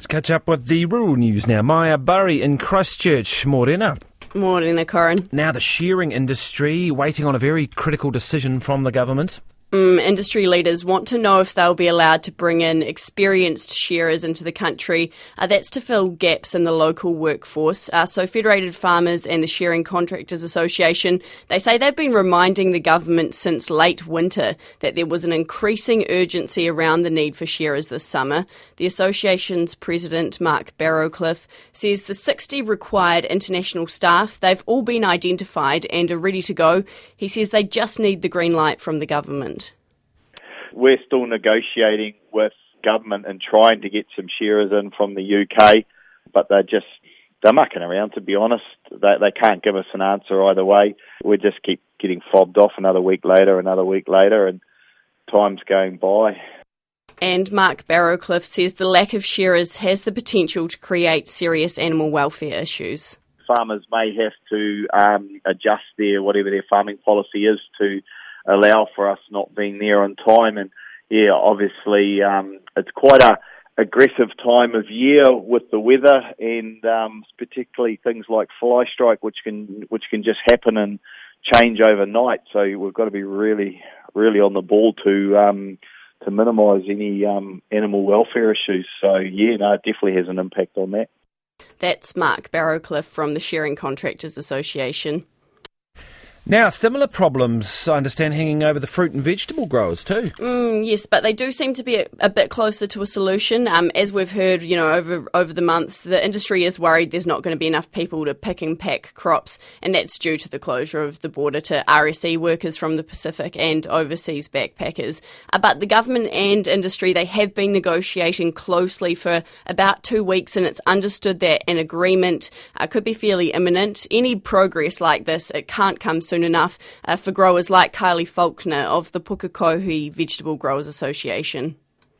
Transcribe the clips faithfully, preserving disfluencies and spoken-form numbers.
Let's catch up with the rural news now. Maya Burry in Christchurch. Morena. Morena, Corin. Now the shearing industry waiting on a very critical decision from the government. Mm, industry leaders want to know if they'll be allowed to bring in experienced shearers into the country. Uh, that's to fill gaps in the local workforce. Uh, so Federated Farmers and the Shearing Contractors Association, they say they've been reminding the government since late winter that there was an increasing urgency around the need for shearers this summer. The association's president, Mark Barrowcliff, says the sixty required international staff, they've all been identified and are ready to go. He says they just need the green light from the government. We're still negotiating with government and trying to get some shearers in from the U K, but they're just, they're mucking around, to be honest. They, they can't give us an answer either way. We just keep getting fobbed off another week later, another week later, and time's going by. And Mark Barrowcliff says the lack of shearers has the potential to create serious animal welfare issues. Farmers may have to um, adjust their, whatever their farming policy is, to allow for us not being there on time. And yeah, obviously um, it's quite a aggressive time of year with the weather, and um, particularly things like fly strike, which can which can just happen and change overnight. So we've got to be really, really on the ball to um, to minimise any um, animal welfare issues. So yeah, no, it definitely has an impact on that. That's Mark Barrowcliff from the Shearing Contractors Association. Now, similar problems, I understand, hanging over the fruit and vegetable growers too. Mm, yes, but they do seem to be a, a bit closer to a solution. Um, as we've heard, you know, over over the months, the industry is worried there's not going to be enough people to pick and pack crops, and that's due to the closure of the border to R S E workers from the Pacific and overseas backpackers. Uh, but the government and industry, they have been negotiating closely for about two weeks, and it's understood that an agreement uh, could be fairly imminent. Any progress like this, it can't come soon enough uh, for growers like Kylie Faulkner of the Pukekohe Vegetable Growers Association.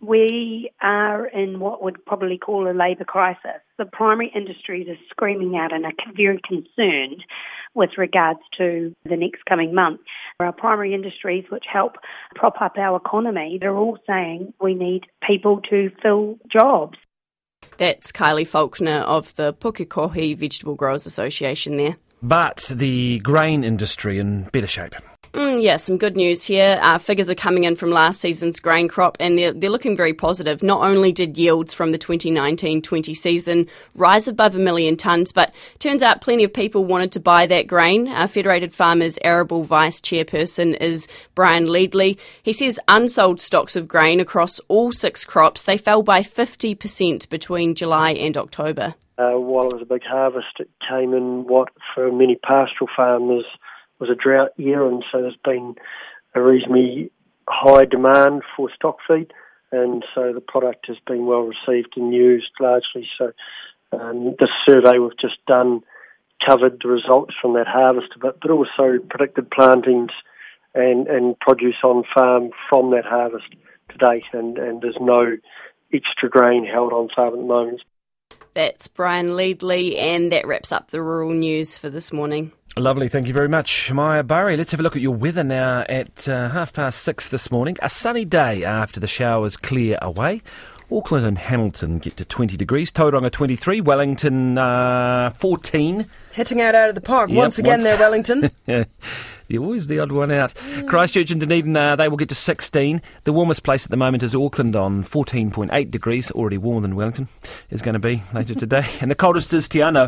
We are in what we'd probably call a labour crisis. The primary industries are screaming out and are very concerned with regards to the next coming month. Our primary industries, which help prop up our economy, they're all saying we need people to fill jobs. That's Kylie Faulkner of the Pukekohe Vegetable Growers Association there. But the grain industry in better shape. Mm, yeah, some good news here. Uh, figures are coming in from last season's grain crop, and they're, they're looking very positive. Not only did yields from the twenty nineteen twenty season rise above a million tonnes, but turns out plenty of people wanted to buy that grain. Uh, Federated Farmers Arable Vice Chairperson is Brian Leadley. He says unsold stocks of grain across all six crops, they fell by fifty percent between July and October. Uh, while it was a big harvest, it came in what for many pastoral farmers was a drought year, and so there's been a reasonably high demand for stock feed, and so the product has been well received and used largely. So um, the survey we've just done covered the results from that harvest a bit, but also predicted plantings and, and produce on farm from that harvest to date, and, and there's no extra grain held on farm at the moment. That's Brian Leadley, and that wraps up the rural news for this morning. Lovely, thank you very much, Maya Burry. Let's have a look at your weather now at uh, half past six this morning. A sunny day after the showers clear away. Auckland and Hamilton get to twenty degrees, Tauranga twenty-three, Wellington uh, fourteen. Hitting out out of the park Yep, once again once. there, Wellington. You're always the odd one out. Mm. Christchurch and Dunedin, uh, they will get to sixteen. The warmest place at the moment is Auckland on fourteen point eight degrees, already warmer than Wellington is going to be later today. And the coldest is Te Anau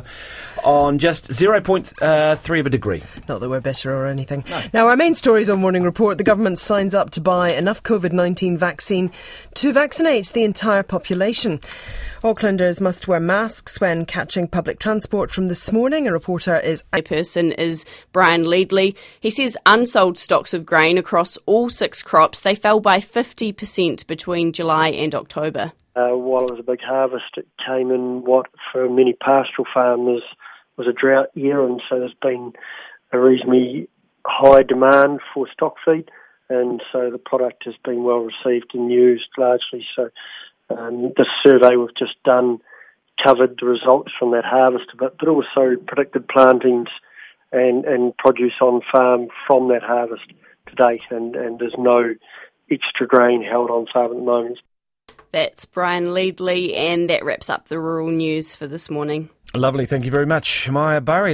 on just zero point three of a degree. Not that we're better or anything. No. Now, our main stories on Morning Report. The government signs up to buy enough COVID nineteen vaccine to vaccinate the entire population. Aucklanders must wear masks when catching public transport from this morning. A reporter is... A person is Brian Leadley. He says unsold stocks of grain across all six crops, they fell by fifty percent between July and October. Uh, while it was a big harvest, it came in what for many pastoral farmers was a drought year, and so there's been a reasonably high demand for stock feed, and so the product has been well received and used largely. So um, the survey we've just done covered the results from that harvest a bit, but also predicted plantings and, and produce on farm from that harvest to date, and, and there's no extra grain held on farm at the moment. That's Brian Leadley, and that wraps up the rural news for this morning. Lovely, thank you very much, Maya Burry.